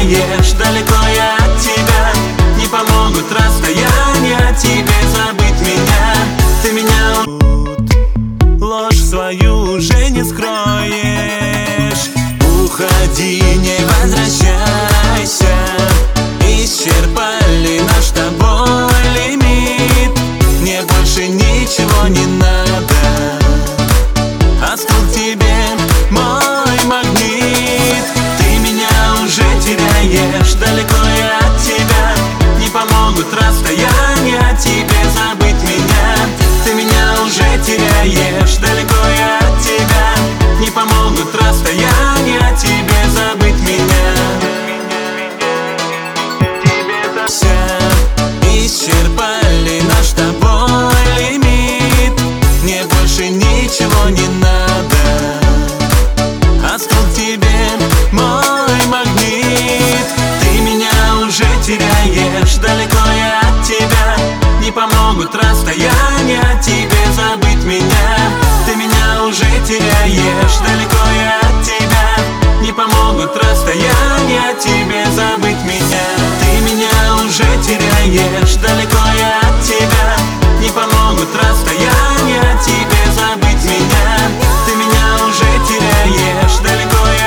теряешь, далеко я от тебя. Не помогут расстояния тебе забыть меня. Ты меня ложь свою уже не скроешь. Уходи, не возвращайся. Исчерпали наш с тобой лимит. Мне больше ничего не надо. Остыл тебе мой магнит. Ты меня уже теряешь, далеко я от тебя. Не помогут расстояния тебе забыть меня. Ты меня уже теряешь, далеко я от тебя. Не помогут расстояния тебе забыть меня. Исчерпали наш с тобой лимит. Мне больше ничего не надо. Остыл тебе мой магнит. Ты меня уже теряешь, далеко я от тебя. Не помогут расстояния тебе забыть меня. Ты меня уже теряешь, далеко я от тебя. Не помогут расстояния тебе забыть меня. Ты меня уже теряешь.